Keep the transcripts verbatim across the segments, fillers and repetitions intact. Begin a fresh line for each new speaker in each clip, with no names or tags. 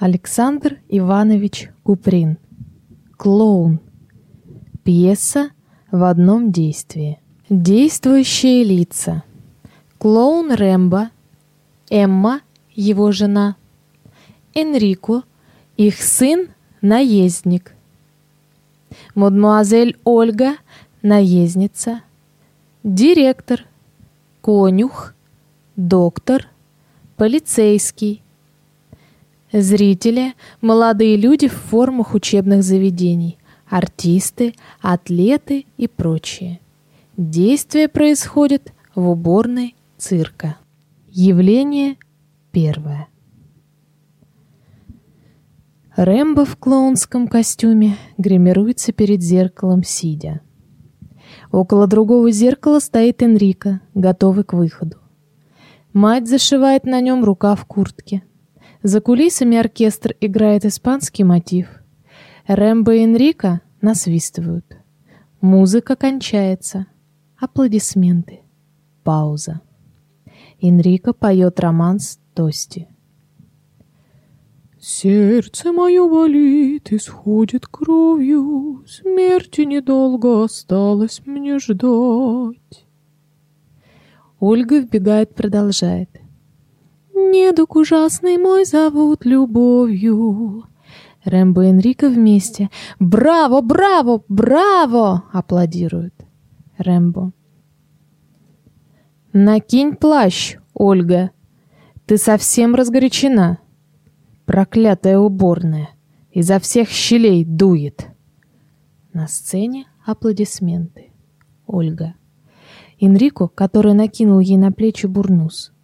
Александр Иванович Куприн. Клоун. Пьеса в одном действии. Действующие лица. Клоун Рэмбо, Эмма, его жена, Энрико, их сын, наездник, мадемуазель Ольга, наездница, директор, конюх, доктор, полицейский. Зрители – молодые люди в формах учебных заведений, артисты, атлеты и прочие. Действие происходит в уборной цирка. Явление первое. Рэмбо в клоунском костюме гримируется перед зеркалом, сидя. Около другого зеркала стоит Энрико, готовый к выходу. Мать зашивает на нем рукав куртки. За кулисами оркестр играет испанский мотив. Рэмбо и Энрико насвистывают. Музыка кончается. Аплодисменты. Пауза. Энрико поет романс Тости.
Сердце мое болит, исходит кровью, смерти недолго осталось мне ждать.
Ольга вбегает, продолжает. Недуг ужасный мой зовут любовью. Рэмбо и Энрико вместе. Браво, браво, браво! Аплодируют. Рэмбо. Накинь плащ, Ольга. Ты совсем разгорячена. Проклятая уборная. Изо всех щелей дует. На сцене аплодисменты. Ольга. Энрико, который накинул ей на плечи бурнус.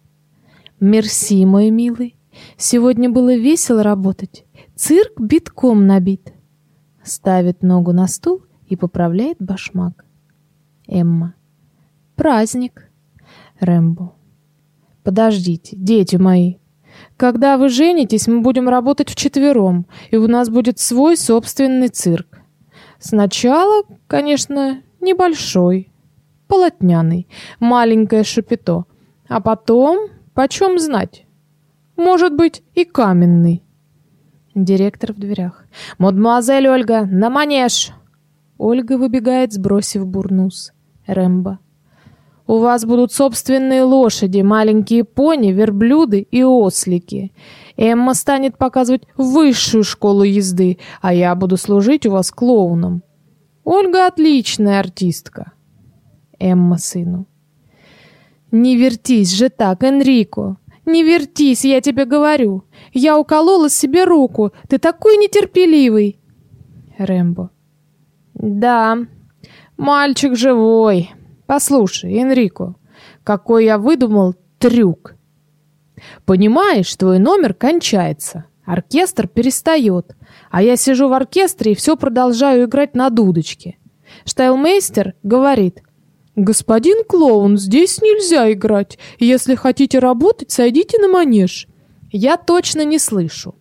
Мерси, мой милый. Сегодня было весело работать. Цирк битком набит. Ставит ногу на стул и поправляет башмак. Эмма. Праздник. Рэмбо. Подождите, дети мои. Когда вы женитесь, мы будем работать вчетвером, и у нас будет свой собственный цирк. Сначала, конечно, небольшой, полотняный, маленькое шапито, а потом, почем знать, может быть, и каменный. Директор в дверях. «Мадемуазель Ольга, на манеж!» Ольга выбегает, сбросив бурнус. Рэмбо. «У вас будут собственные лошади, маленькие пони, верблюды и ослики. Эмма станет показывать высшую школу езды, а я буду служить у вас клоуном. Ольга отличная артистка». Эмма сыну. «Не вертись же так, Энрико! Не вертись, я тебе говорю! Я уколола себе руку, ты такой нетерпеливый!» Рэмбо. «Да, мальчик живой. Послушай, Энрико, какой я выдумал трюк. Понимаешь, твой номер кончается, оркестр перестает, а я сижу в оркестре и все продолжаю играть на дудочке. Штайлмейстер говорит: «Господин клоун, здесь нельзя играть. Если хотите работать, сойдите на манеж». Я точно не слышу.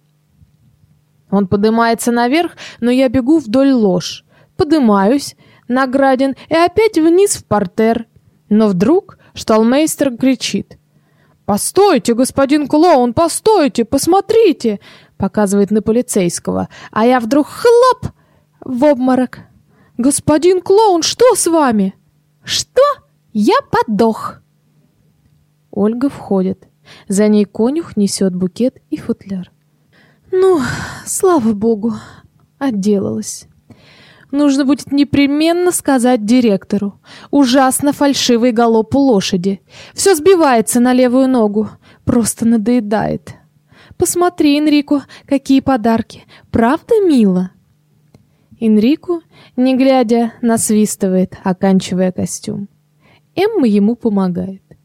Он поднимается наверх, но я бегу вдоль лож. Поднимаюсь, награден, и опять вниз в партер. Но вдруг шталмейстер кричит: «Постойте, господин клоун, постойте, посмотрите!» Показывает на полицейского, а я вдруг хлоп в обморок. «Господин клоун, что с вами?» «Что? Я подох!» Ольга входит. За ней конюх несет букет и футляр. «Ну, слава богу, отделалась. Нужно будет непременно сказать директору. Ужасно фальшивый галоп у лошади. Все сбивается на левую ногу. Просто надоедает. Посмотри, Энрико, какие подарки. Правда мило?» Энрико, не глядя, насвистывает, оканчивая костюм. Эмма ему помогает.